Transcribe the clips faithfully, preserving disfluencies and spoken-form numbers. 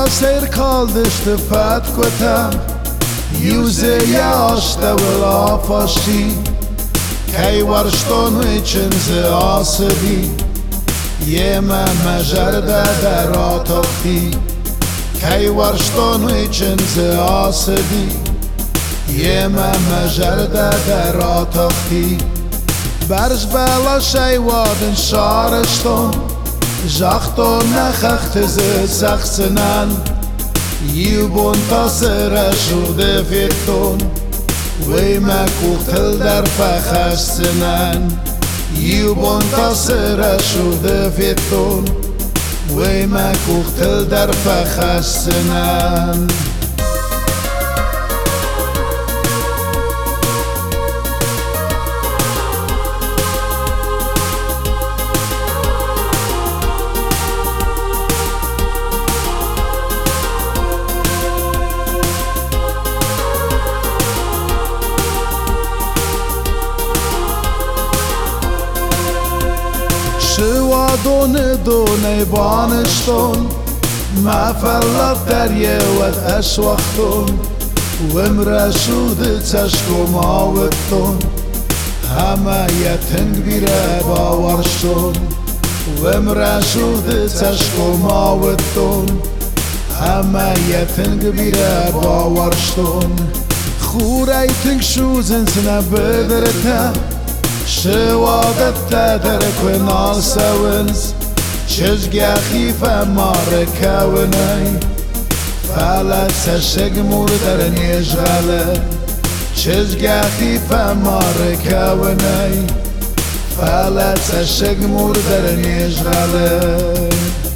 Fala ser kaldıştı pat kotam Yüze yaşta vel afaşi Kej varshton için asıbi Yeme mejerde der atafti Kej varshton için asıbi Yeme mejerde der atafti Berj bela şeywadın şarışton Jakhton nachacht ze saxnan Yibon tasera shude fiton Wey ma kuchtel der fakhasnan Yibon tasera shude fiton Wey ma kuchtel der fakhasnan شوا دونه دونه بانشتون ما فلت دريه ود اشوختون ومرا شود تشکو ماوتون همه یتنگ بیره باورشتون ومرا شود تشکو ماوتون همه یتنگ بیره باورشتون خوره تنگ شوزن سنه بدرته شوادت تدرك ونال سوينز شجع خيفة ماركا وناي فلا تشج مردر نيجغالة شجع خيفة ماركا وناي فلا تشج مردر نيجغالة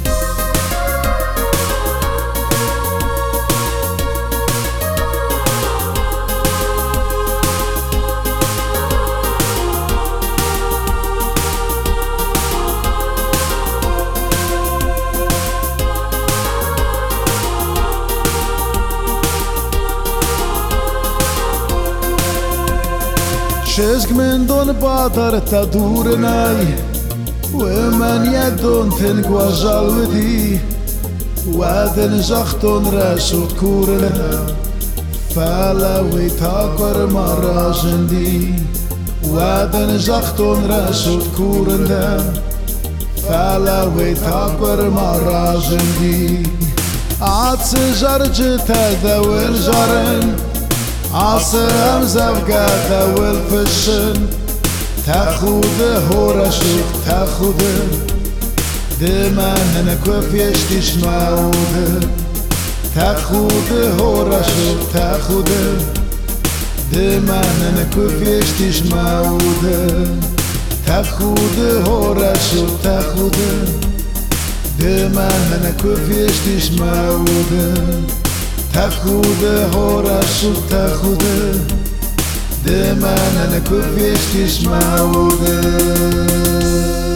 شزق من دون بادر تدور ناي ومن يدون تنق وجلدي وادن جختون راشود كورنا فلا ويتاكر مراجندي وادن جختون راشود كورنا فلا ويتاكر مراجندي عطس جرج تدور جرن عصر همزفقة ذول فشن تاخوده هورا شوف تاخوده دمان نكوف يشتيش معوده تاخوده هورا شوف تاخوده دمان نكوف يشتيش معوده تاخوده هورا شوف تاخوده دمان نكوف يشتيش معوده تاخوده هورا شو تاخوده دمان انا كيف يشتيش معوده